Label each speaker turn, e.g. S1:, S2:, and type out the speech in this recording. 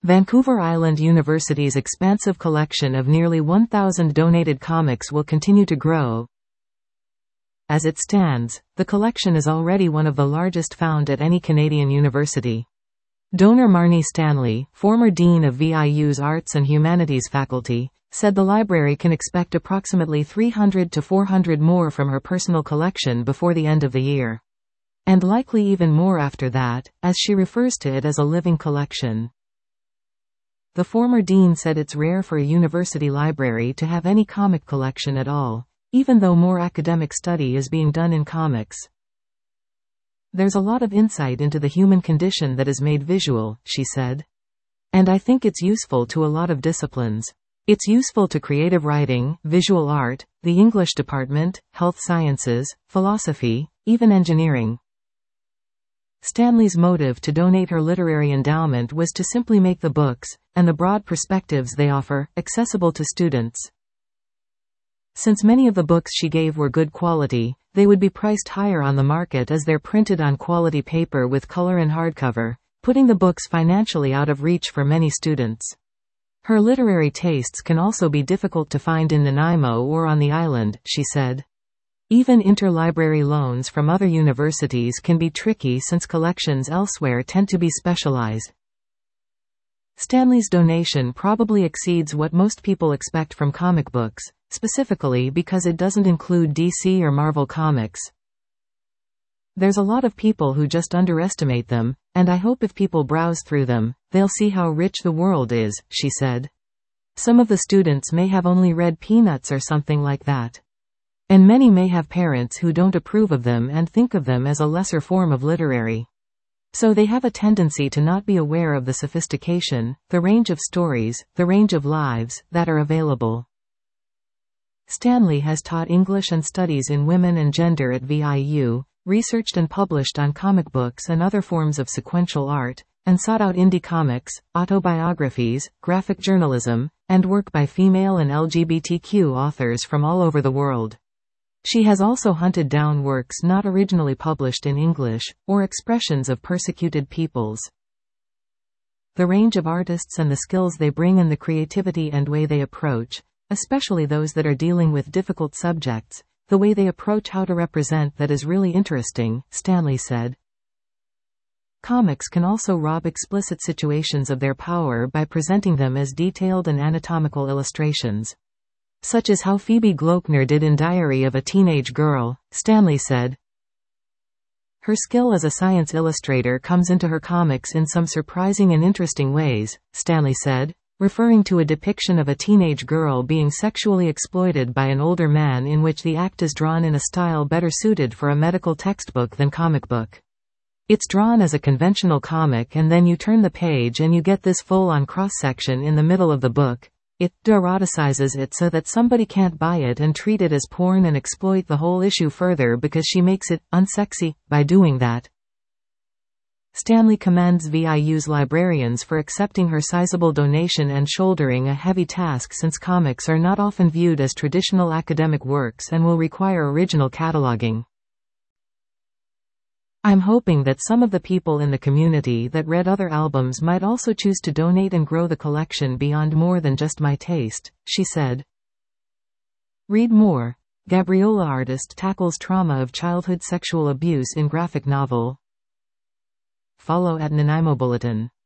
S1: Vancouver Island University's expansive collection of nearly 1,000 donated comics will continue to grow. As it stands, the collection is already one of the largest found at any Canadian university. Donor Marnie Stanley, former dean of VIU's Arts and Humanities faculty, said the library can expect approximately 300 to 400 more from her personal collection before the end of the year. And likely even more after that, as she refers to it as a living collection. The former dean said it's rare for a university library to have any comic collection at all, even though more academic study is being done in comics. There's a lot of insight into the human condition that is made visual, she said. And I think it's useful to a lot of disciplines. It's useful to creative writing, visual art, the English department, health sciences, philosophy, even engineering. Stanley's motive to donate her literary endowment was to simply make the books, and the broad perspectives they offer, accessible to students. Since many of the books she gave were good quality, they would be priced higher on the market as they're printed on quality paper with color and hardcover, putting the books financially out of reach for many students. Her literary tastes can also be difficult to find in Nanaimo or on the island, she said. Even interlibrary loans from other universities can be tricky since collections elsewhere tend to be specialized. Stanley's donation probably exceeds what most people expect from comic books, specifically because it doesn't include DC or Marvel comics. There's a lot of people who just underestimate them, and I hope if people browse through them, they'll see how rich the world is, she said. Some of the students may have only read Peanuts or something like that. And many may have parents who don't approve of them and think of them as a lesser form of literary. So they have a tendency to not be aware of the sophistication, the range of stories, the range of lives, that are available. Stanley has taught English and Studies in Women and Gender at VIU, researched and published on comic books and other forms of sequential art, and sought out indie comics, autobiographies, graphic journalism, and work by female and LGBTQ authors from all over the world. She has also hunted down works not originally published in English, or expressions of persecuted peoples. The range of artists and the skills they bring and the creativity and way they approach, especially those that are dealing with difficult subjects, the way they approach how to represent that is really interesting, Stanley said. Comics can also rob explicit situations of their power by presenting them as detailed and anatomical illustrations. Such as how Phoebe Glockner did in Diary of a Teenage Girl, Stanley said. Her skill as a science illustrator comes into her comics in some surprising and interesting ways, Stanley said, referring to a depiction of a teenage girl being sexually exploited by an older man in which the act is drawn in a style better suited for a medical textbook than comic book. It's drawn as a conventional comic and then you turn the page and you get this full-on cross-section in the middle of the book. It eroticizes it so that somebody can't buy it and treat it as porn and exploit the whole issue further because she makes it unsexy by doing that. Stanley commends VIU's librarians for accepting her sizable donation and shouldering a heavy task since comics are not often viewed as traditional academic works and will require original cataloging. I'm hoping that some of the people in the community that read other albums might also choose to donate and grow the collection beyond more than just my taste, she said. Read more. Gabriola artist tackles trauma of childhood sexual abuse in graphic novel. Follow @NanaiMoBulletin.